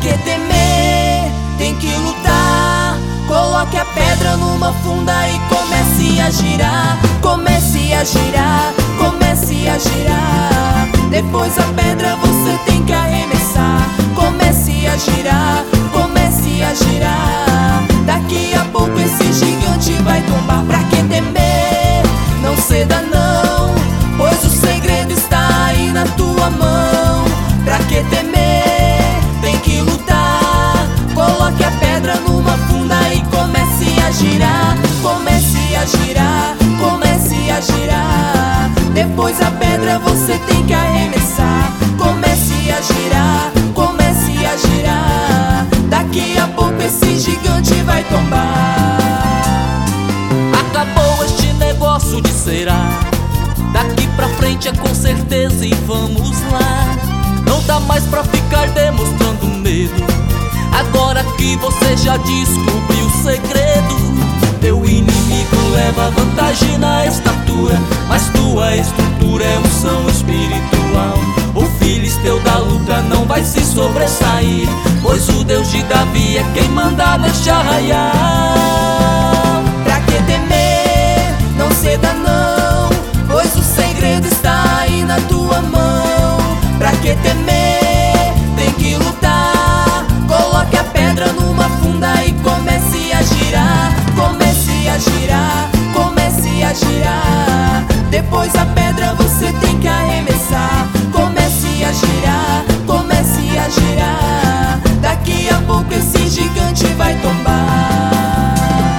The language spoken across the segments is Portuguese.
que temer? Tem que lutar. Coloque a pedra numa funda e comece a girar. Comece a girar, comece a girar. Depois a pedra você tem que arremessar. Comece a girar, comece a girar. Daqui a pouco esse gigante vai tombar. Pra que temer? Não ceda não, pois o segredo está aí na tua mão. Pra que temer? Tem que lutar. Coloque a pedra numa funda e comece a girar. Comece a girar, comece a girar. Depois a pedra você tem que arremessar. Comece a girar, comece a girar. Daqui a pouco esse gigante vai tombar. Acabou este negócio de será. Daqui pra frente é com certeza e vamos lá. Não dá mais pra ficar demonstrando medo. Agora que você já descobriu o segredo. Teu inimigo leva vantagem na estatura, mas tua estrutura é unção espiritual. O filisteu da luta não vai se sobressair, pois o Deus de Davi é quem manda neste arraial. Pra que temer? Não ceda não, pois o segredo está aí na tua mão. Pra que temer? Tem que lutar. Coloque a pedra numa funda e comece a girar. Comece a girar, comece a girar. Depois a pedra você tem que arremessar. Comece a girar, comece a girar. Daqui a pouco esse gigante vai tombar.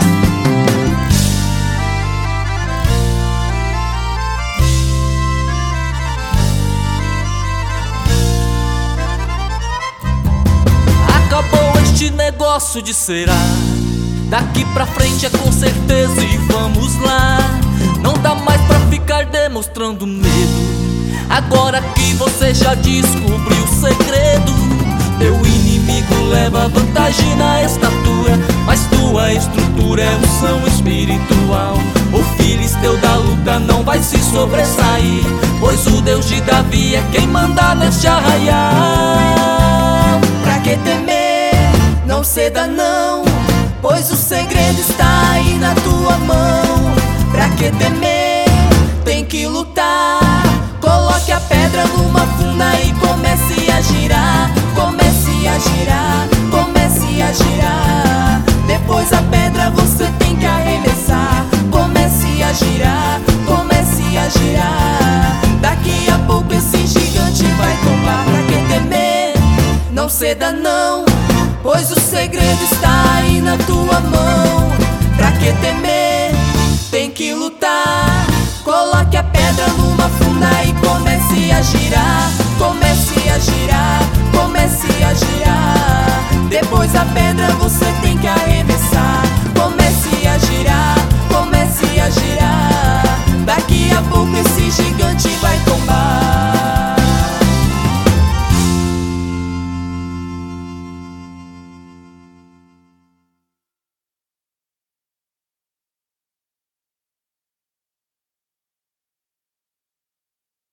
Acabou este negócio de será. Daqui pra frente é com certeza e vamos lá. Não dá mais pra ficar demonstrando medo. Agora que você já descobriu o segredo. Teu inimigo leva vantagem na estatura, mas tua estrutura é unção espiritual. O filisteu da luta não vai se sobressair, pois o Deus de Davi é quem manda neste arraial. Pra que temer? Não ceda não, pois o segredo está aí na tua mão. Pra que temer? Tem que lutar. Coloque a pedra numa funda e comece a girar. Comece a girar, comece a girar. Depois a pedra você tem que arremessar. Comece a girar, comece a girar. Daqui a pouco esse gigante vai tombar. Pra que temer? Não ceda não, pois o segredo está aí na tua mão. Pra que temer? Tem que lutar. Coloque a pedra numa funda e comece a girar.